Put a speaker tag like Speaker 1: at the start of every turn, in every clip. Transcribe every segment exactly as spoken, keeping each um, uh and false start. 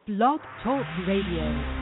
Speaker 1: Blog Talk Radio.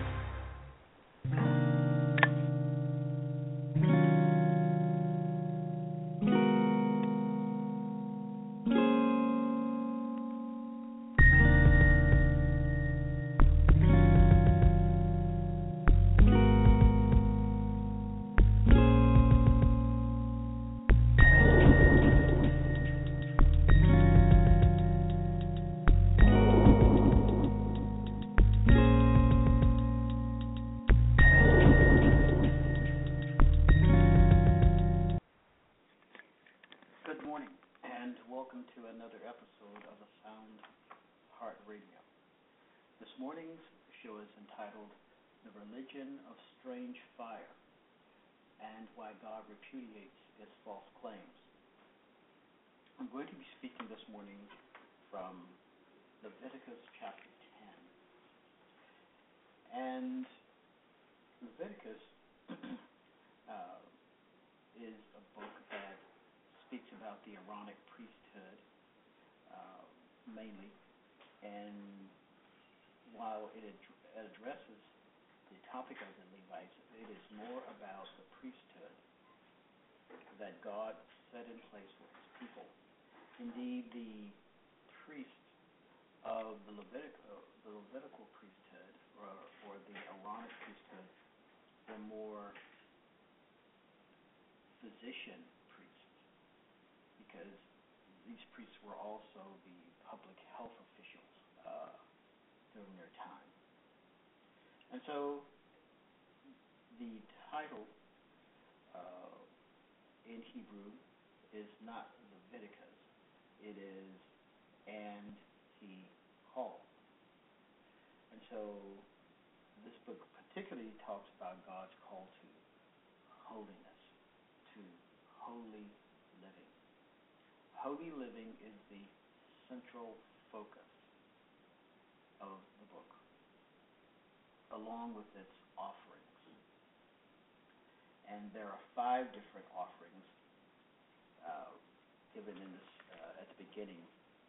Speaker 2: Of strange fire and why God repudiates its false claims. I'm going to be speaking this morning from Leviticus chapter ten. And Leviticus uh, is a book that speaks about the Aaronic priesthood uh, mainly, and while it ad- addresses the topic of the Levites, it is more about the priesthood that God set in place for his people. Indeed, the priests of the Levitical, the Levitical priesthood, or, or the Aaronic priesthood, were more physician priests, because these priests were also the public health officials uh, during their time. And so the title uh, in Hebrew is not Leviticus. It is "and he called." And so this book particularly talks about God's call to holiness, to holy living. Holy living is the central focus of the book, along with its offerings. And there are five different offerings uh, given in this uh, at the beginning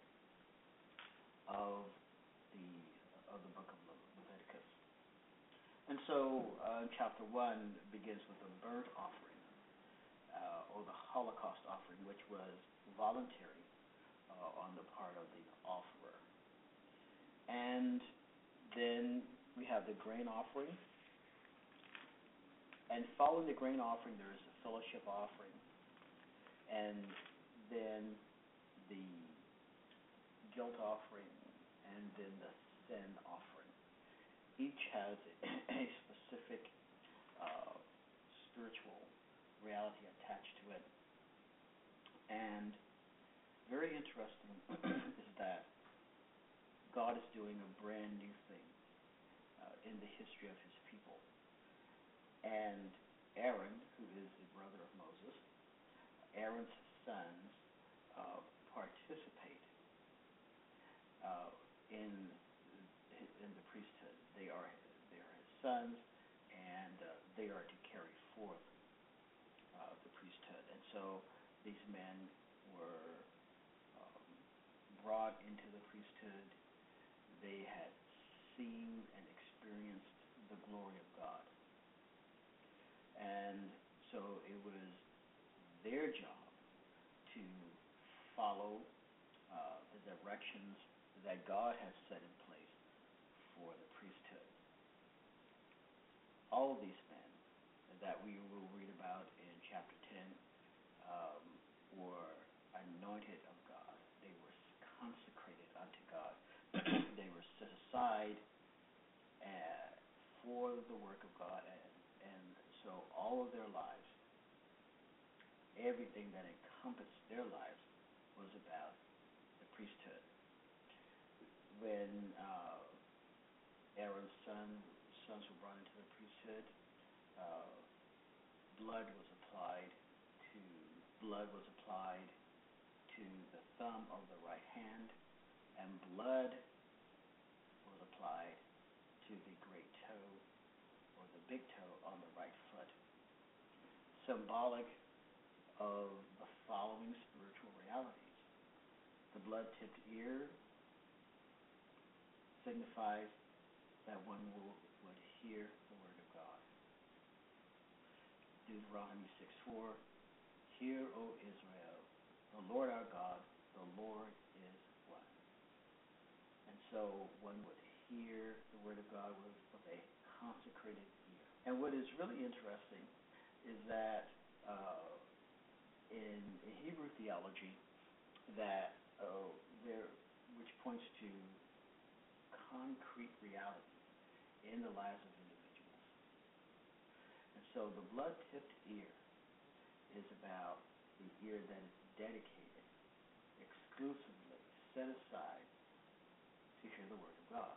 Speaker 2: of the of the book of Leviticus. And so uh, chapter one begins with a burnt offering, uh, or the Holocaust offering, which was voluntary uh, on the part of the offerer. And then we have the grain offering. And following the grain offering, there is a fellowship offering. And then the guilt offering, and then the sin offering. Each has a specific uh, spiritual reality attached to it. And very interesting is that God is doing a brand new thing uh, in the history of his people. And Aaron, who is the brother of Moses, Aaron's sons uh, participate uh, in in the priesthood. They are they are his sons, and uh, they are to carry forth uh, the priesthood. And so these men were um, brought into the priesthood. They had seen and experienced the glory of God. And so it was their job to follow uh, the directions that God has set in place for the priesthood. All of these men that we will read about in chapter ten um, were anointed of God. They were consecrated unto God. They were set aside uh, for the work of God. And, and so all of their lives, everything that encompassed their lives was about the priesthood. When uh, Aaron's son, sons were brought into the priesthood, uh, blood was applied to blood was applied to the thumb of the right hand, and blood was applied to the great toe or the big toe on the right foot, symbolic of the following spiritual realities: the blood-tipped ear, signifies that one will, would hear the word of God. Deuteronomy six four, Hear, O Israel, the Lord our God, the Lord is one. And so one would hear the word of God with, with a consecrated ear. And what is really interesting is that uh, in, in Hebrew theology, that uh, there, which points to concrete reality in the lives of individuals. And so the blood-tipped ear is about the ear that is dedicated, exclusively set aside to hear the word of God.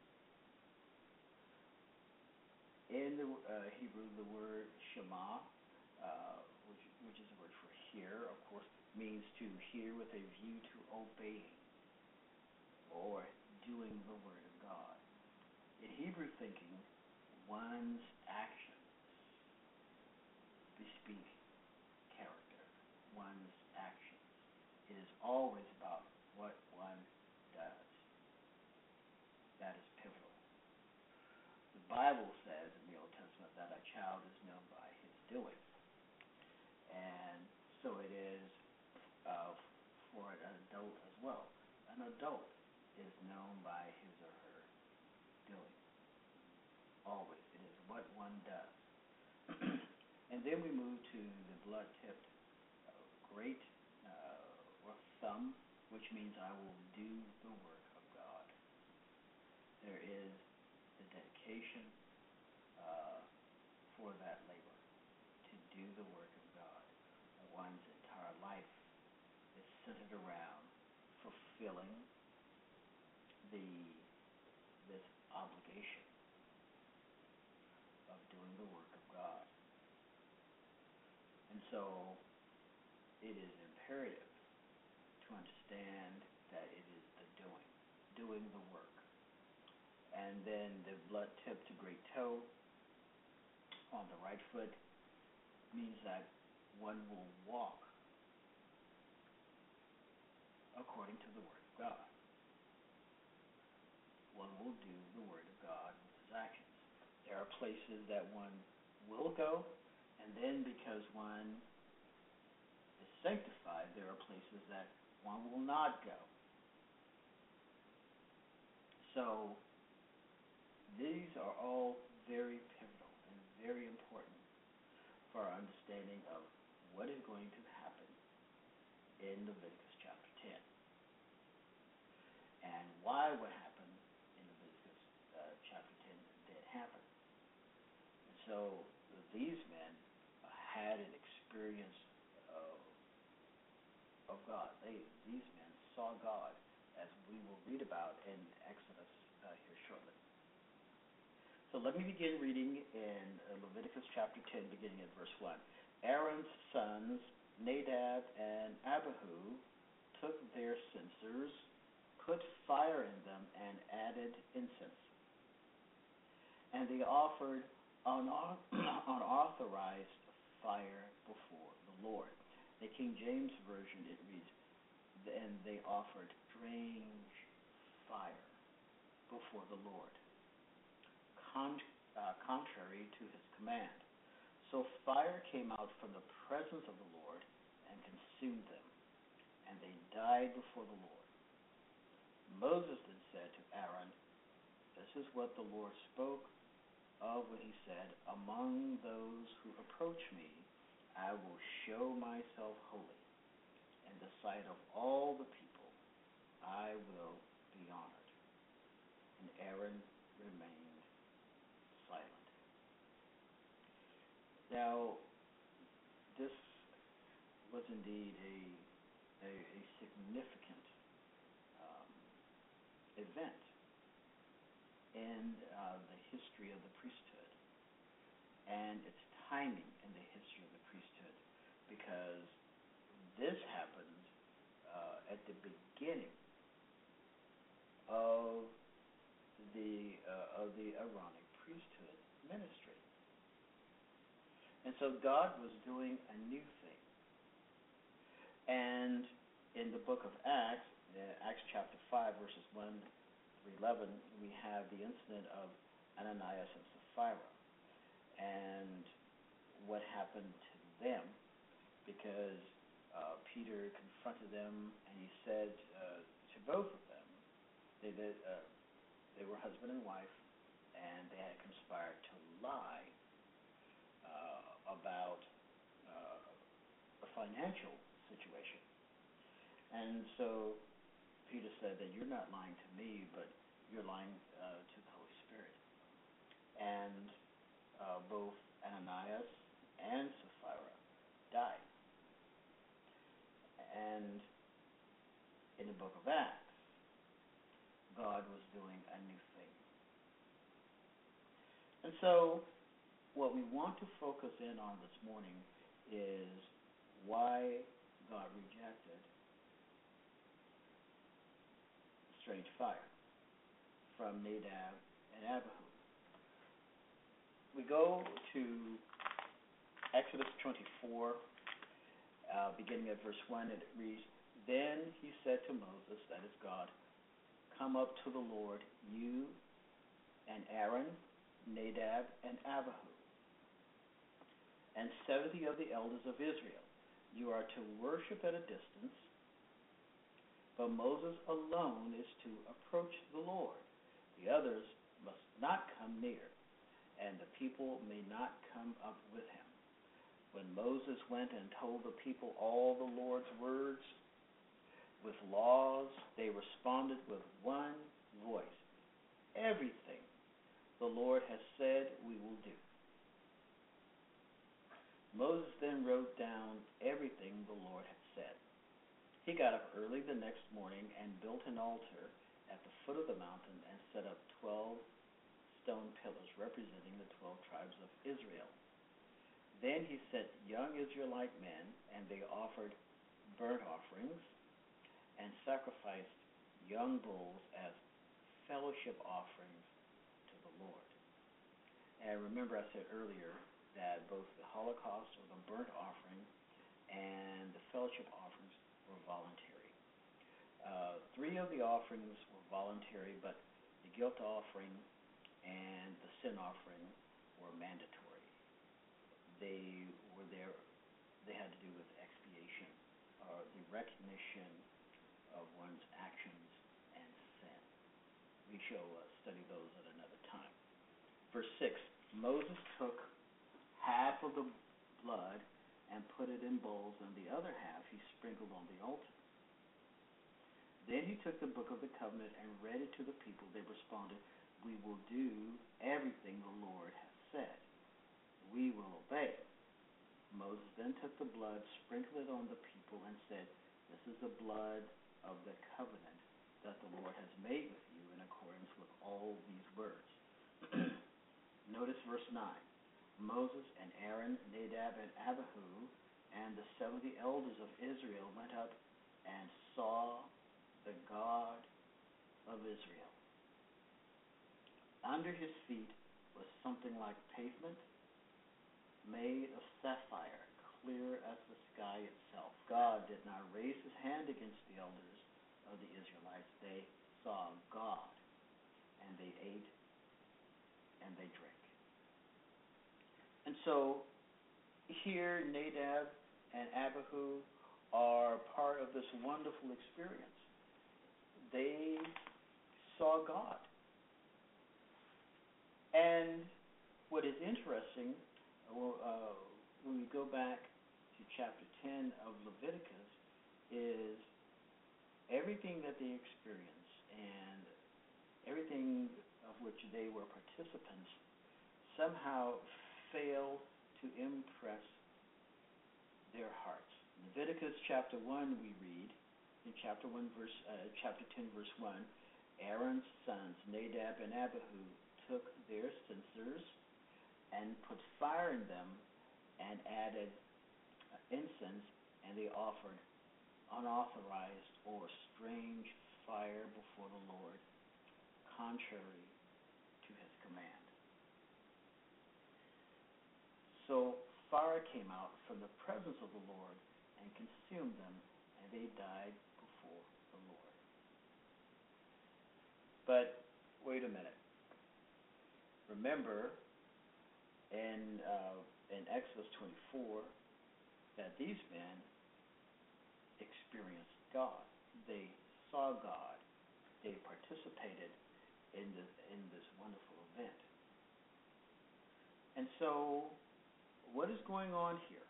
Speaker 2: In the uh, Hebrew, the word Shema, uh, which, which is a word for hear, of course, means to hear with a view to obeying or doing the word of God. In Hebrew thinking, one's actions bespeak character, one's actions. It is always about what one does. That is pivotal. The Bible says in the Old Testament that a child is known by his doing. And so it is uh, for an adult as well. An adult is known by his or her doing. Always. It is what one does. And then we move to the blood-tipped uh, great uh, or thumb, which means I will do the work of God. There is the dedication uh, for that labor, to do the work of God. One's entire life is centered around fulfilling the this obligation of doing the work of God. And so it is imperative to understand that it is the doing, doing the work. And then the blood-tipped great toe on the right foot means that one will walk according to the word of God. One will do the word of God with his actions. There are places that one will go, and then because one is sanctified, there are places that one will not go. So these are all very pivotal and very important for our understanding of what is going to happen in Leviticus chapter ten, and why what happened in Leviticus uh, chapter ten did happen. And so these men had an experience of, of God. They, these men saw God, as we will read about in Exodus uh, here shortly. So let me begin reading in uh, Leviticus chapter ten, beginning at verse one. Aaron's sons, Nadab and Abihu, took their censers, put fire in them, and added incense. And they offered unau- unauthorized fire before the Lord. The King James Version, it reads, and they offered strange fire before the Lord, Con- uh, contrary to his command. So fire came out from the presence of the Lord and consumed them, and they died before the Lord. Moses then said to Aaron, This is what the Lord spoke of when he said, Among those who approach me, I will show myself holy. In the sight of all the people, I will be honored. And Aaron remained silent. Now, this was indeed a, a, a significant um, event in uh, the history of the priesthood, and its timing in the history of the priesthood, because this happened uh, at the beginning of the uh, of the Aaronic priesthood ministry. And so God was doing a new thing. And in the book of Acts, uh, Acts chapter five, verses one three eleven, we have the incident of Ananias and Sapphira and what happened to them, because uh, Peter confronted them and he said uh, to both of them, they did, uh, they were husband and wife, and they had conspired to lie uh, about uh, a financial situation. And so Peter said that you're not lying to me, but you're lying uh, to the Holy Spirit. And uh, both Ananias and Sapphira died. And in the book of Acts, God was doing a new thing. And so what we want to focus in on this morning is why God rejected strange fire from Nadab and Abihu. We go to Exodus twenty-four, uh, beginning at verse one, and it reads, Then he said to Moses, that is God, Come up to the Lord, you and Aaron, Nadab, and Abihu, and seventy of the elders of Israel. You are to worship at a distance, but Moses alone is to approach the Lord. The others must not come near, and the people may not come up with him. When Moses went and told the people all the Lord's words with laws, they responded with one voice, Everything the Lord has said we will do. Moses then wrote down everything the Lord had said. He got up early the next morning and built an altar at the foot of the mountain and set up twelve stone pillars representing the twelve tribes of Israel. Then he set young Israelite men, and they offered burnt offerings and sacrificed young bulls as fellowship offerings to the Lord. And remember I said earlier that both the Holocaust or the burnt offering and the fellowship offerings were voluntary. Uh, three of the offerings were voluntary, but the guilt offering and the sin offering were mandatory. They were there, they had to do with expiation, or the recognition of one's actions and sin. We shall uh, study those at another time. Verse six, Moses took half of the blood and put it in bowls, and the other half he sprinkled on the altar. Then he took the book of the covenant and read it to the people. They responded, We will do everything the Lord has said. We will obey. Moses then took the blood, sprinkled it on the people, and said, This is the blood of the covenant that the Lord has made with you in accordance with all these words. Notice verse nine. Moses and Aaron, Nadab and Abihu, and the seventy elders of Israel went up and saw the God of Israel. Under his feet was something like pavement made of sapphire, clear as the sky itself. God did not raise his hand against the elders of the Israelites. They saw God, and they ate and they drank. And so here Nadab and Abihu are part of this wonderful experience. They saw God. And what is interesting, uh, when we go back to chapter ten of Leviticus, is everything that they experienced and everything of which they were participants somehow failed to impress their hearts. Leviticus chapter one, we read, in chapter one, verse, uh, chapter ten, verse one, Aaron's sons, Nadab and Abihu, took their censers and put fire in them and added uh, incense, and they offered unauthorized or strange fire before the Lord, contrary to his command. So fire came out from the presence of the Lord and consumed them, and they died before the Lord. But wait a minute. Remember in uh, in Exodus twenty-four that these men experienced God. They saw God. They participated in this in this wonderful event. And so, what is going on here?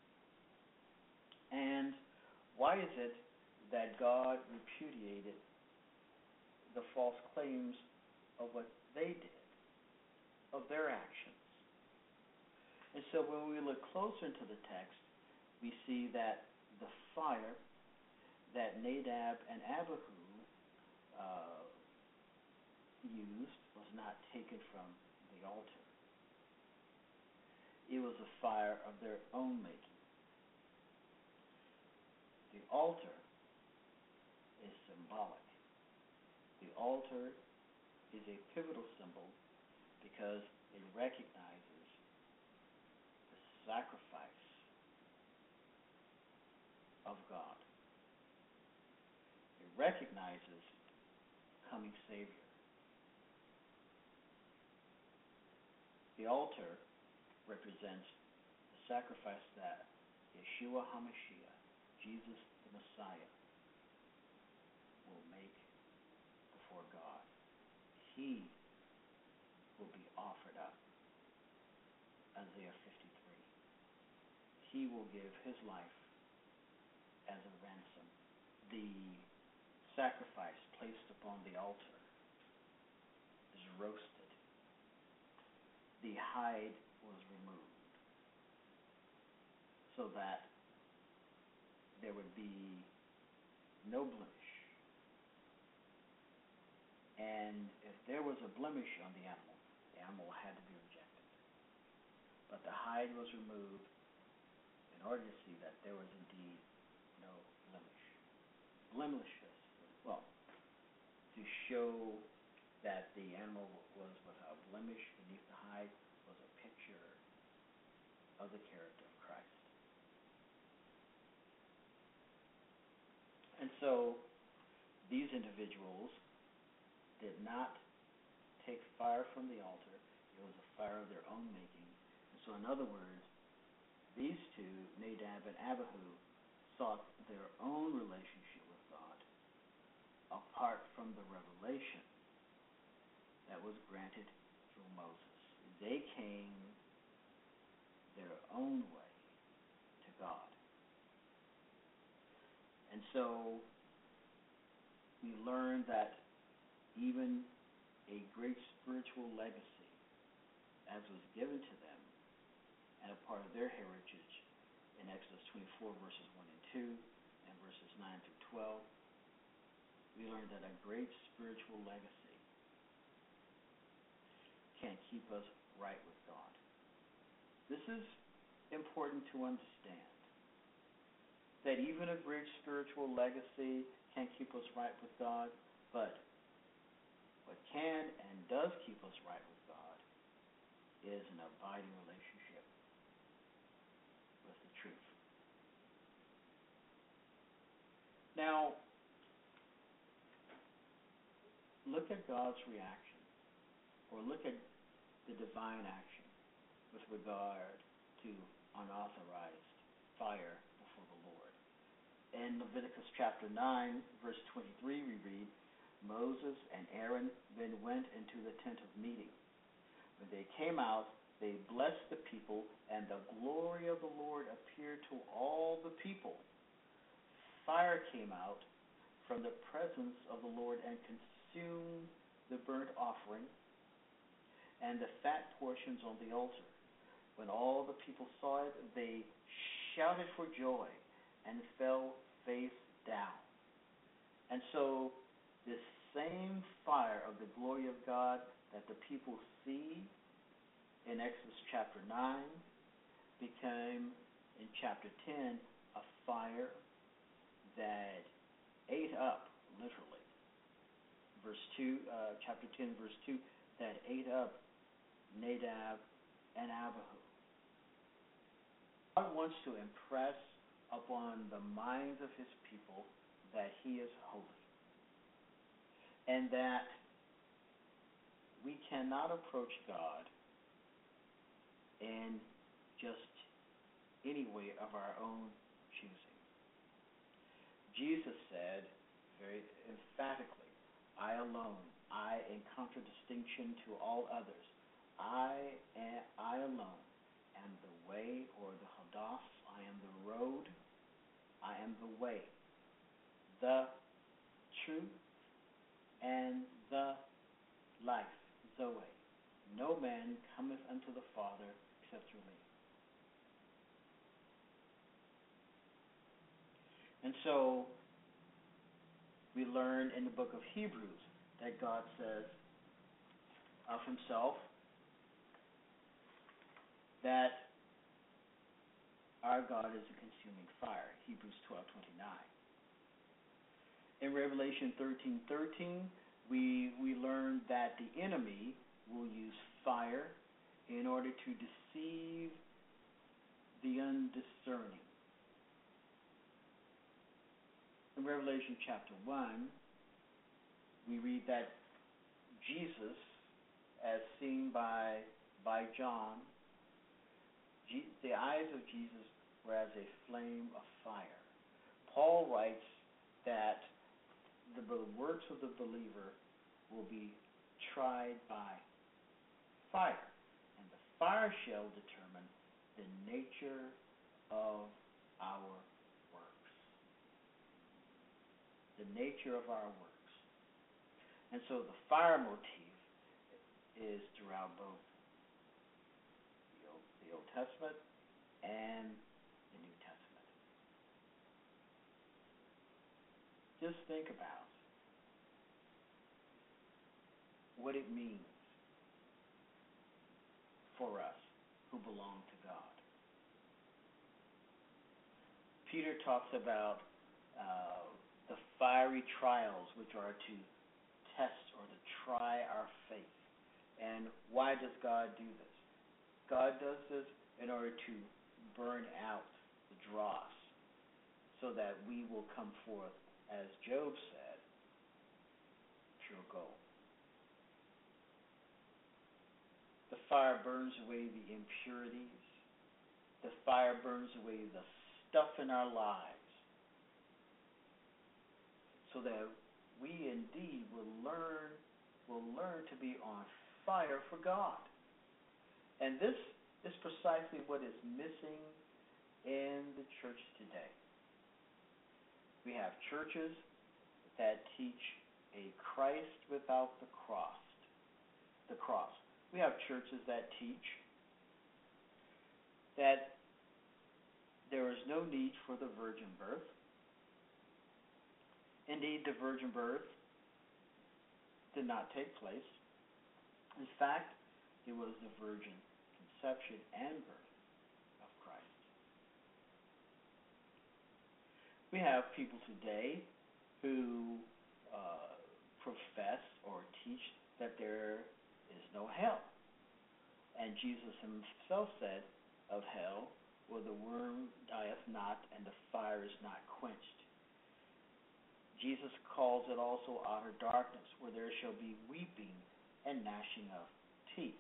Speaker 2: And why is it that God repudiated the false claims of what they did, of their actions? And so when we look closer into the text, we see that the fire that Nadab and Abihu uh, used was not taken from the altar. It was a fire of their own making. The altar is symbolic. The altar is a pivotal symbol because it recognizes the sacrifice of God. It recognizes coming Savior. The altar represents the sacrifice that Yeshua HaMashiach, Jesus the Messiah, will make before God. He will be offered up. Isaiah fifty-three. He will give his life as a ransom. The sacrifice placed upon the altar is roasted. The hide was removed so that there would be no blemish. And if there was a blemish on the animal, the animal had to be rejected. But the hide was removed in order to see that there was indeed no blemish. Blemishless, well, to show that the animal was without blemish beneath the hide was a picture of the character of Christ. And so these individuals did not take fire from the altar. It was a fire of their own making. And so in other words, these two, Nadab and Abihu, sought their own relationship with God apart from the revelation that was granted through Moses. They came their own way to God. And so we learn that even a great spiritual legacy, as was given to them, and a part of their heritage in Exodus twenty-four, verses one and two, and verses nine through twelve, we learn that a great spiritual legacy can keep us right with God. This is important to understand, that even a great spiritual legacy can keep us right with God, but what can and does keep us right with God is an abiding relationship with the truth. Now, look at God's reaction, or look at the divine action with regard to unauthorized fire before the Lord. In Leviticus chapter nine, verse twenty-three, we read, Moses and Aaron then went into the tent of meeting. When they came out, they blessed the people, and the glory of the Lord appeared to all the people. Fire came out from the presence of the Lord and consumed the burnt offering and the fat portions on the altar. When all the people saw it, they shouted for joy and fell face down. And so this same fire of the glory of God that the people see in Exodus chapter nine became in chapter ten a fire that ate up, literally, verse two, uh, chapter ten, verse two, that ate up Nadab and Abihu. God wants to impress upon the minds of his people that he is holy, and that we cannot approach God in just any way of our own choosing. Jesus said very emphatically, I alone, I in contradistinction to all others, I am, I alone am the way, or the hadas, I am the road, I am the way, the truth, and the life, Zoe. No man cometh unto the Father except through me. And so we learn in the book of Hebrews that God says of himself that our God is a consuming fire, Hebrews twelve twenty-nine. In Revelation thirteen thirteen, we we learn that the enemy will use fire in order to deceive the undiscerning. In Revelation chapter one, we read that Jesus, as seen by by John, G- the eyes of Jesus were as a flame of fire. Paul writes that the works of the believer will be tried by fire, and the fire shall determine the nature of our works. The nature of our works. And so the fire motif is throughout both the Old, the Old Testament and the New Testament. Just think about what it means for us who belong to God. Peter talks about uh, the fiery trials which are to test or to try our faith. And why does God do this? God does this in order to burn out the dross so that we will come forth, as Job said, pure gold. The fire burns away the impurities. The fire burns away the stuff in our lives so that we indeed will learn will learn to be on fire for God. And this is precisely what is missing in the church today. We have churches that teach a Christ without the cross. The cross. We have churches that teach that there is no need for the virgin birth. Indeed, the virgin birth did not take place. In fact, it was the virgin conception and birth of Christ. We have people today who uh, profess or teach that there is no hell. And Jesus himself said of hell, where the worm dieth not and the fire is not quenched. Jesus calls it also outer darkness, where there shall be weeping and gnashing of teeth.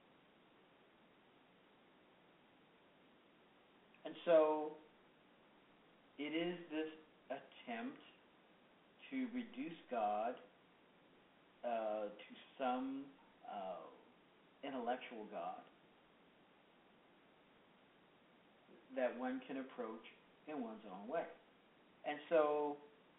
Speaker 2: And so it is this attempt to reduce God uh, to some uh, intellectual God that one can approach in one's own way. And so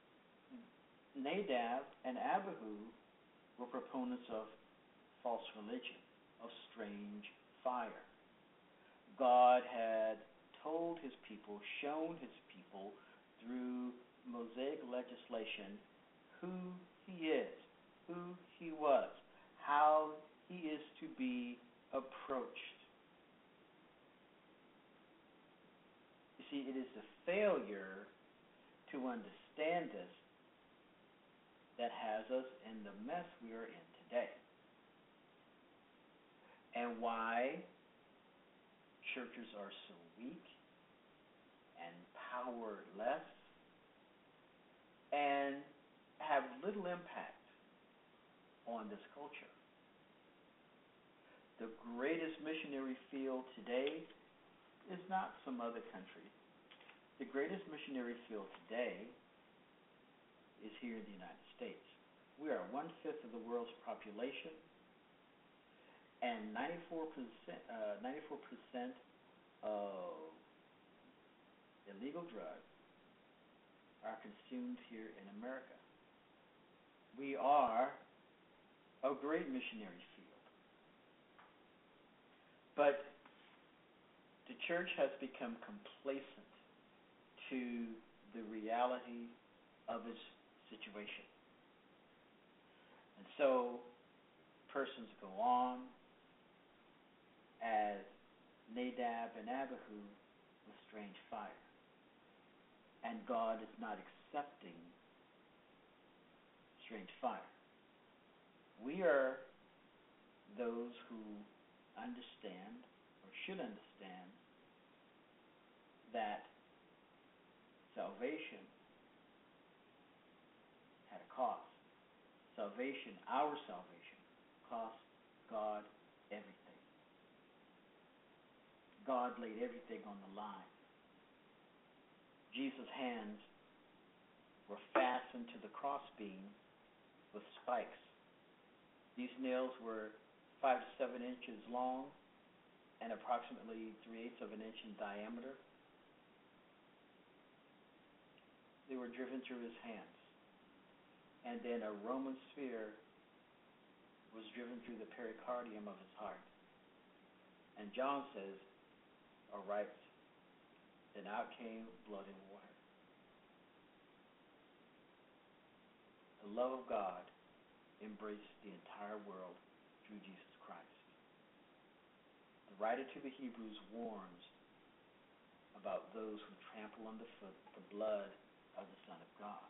Speaker 2: Nadab and Abihu were proponents of false religion, of strange fire. God had told his people, shown his people through Mosaic legislation who he is, who he was, how he is to be approached. You see, it is the failure to understand this that has us in the mess we are in today. And why churches are so weak and powerless and have little impact on this culture. the greatest missionary field today is not some other country. The greatest missionary field today is here in the United States. We are one-fifth of the world's population, and ninety-four percent, uh, ninety-four percent of illegal drugs are consumed here in America. We are a great missionary field. But the church has become complacent to the reality of its situation. And so persons go on as Nadab and Abihu with strange fire. And God is not accepting strange fire. We are those who understand, or should understand, that salvation had a cost. Salvation, our salvation, cost God everything. God laid everything on the line. Jesus' hands were fastened to the crossbeam with spikes. These nails were five to seven inches long and approximately three-eighths of an inch in diameter. They were driven through his hands. And then a Roman spear was driven through the pericardium of his heart. And John says, or writes, then out came blood and water. The love of God embraced the entire world through Jesus Christ. The writer to the Hebrews warns about those who trample underfoot the blood of the Son of God,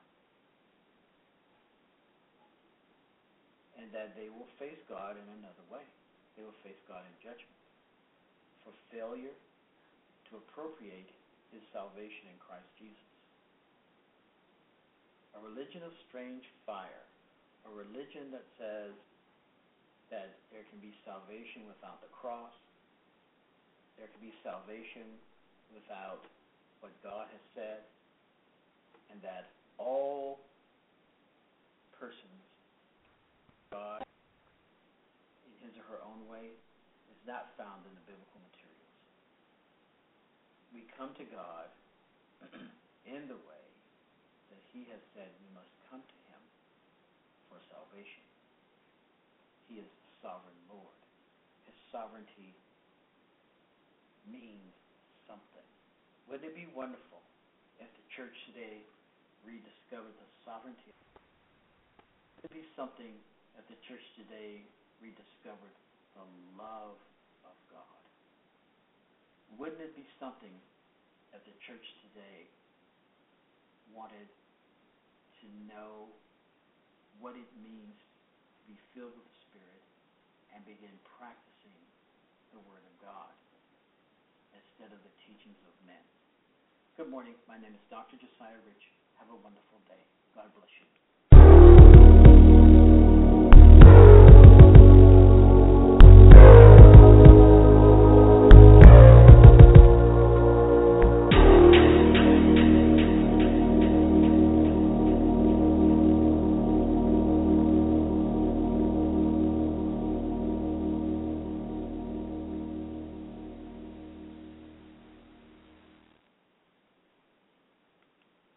Speaker 2: and that they will face God in another way. They will face God in judgment for failure to appropriate his salvation in Christ Jesus. A religion of strange fire, a religion that says that there can be salvation without the cross, there can be salvation without what God has said, and that all persons, God, in his or her own way, is not found in the biblical materials. We come to God in the way that he has said we must come to him for salvation. He is the sovereign Lord. His sovereignty means something. Wouldn't it be wonderful if the church today rediscovered the sovereignty? Would it be something if the church today rediscovered the love of God? Wouldn't it be something if the church today wanted to know what it means to be filled with the Spirit and begin practicing the Word of God instead of the teachings of men? Good morning. My name is Doctor Josiah Rich. Have a wonderful day. God bless you.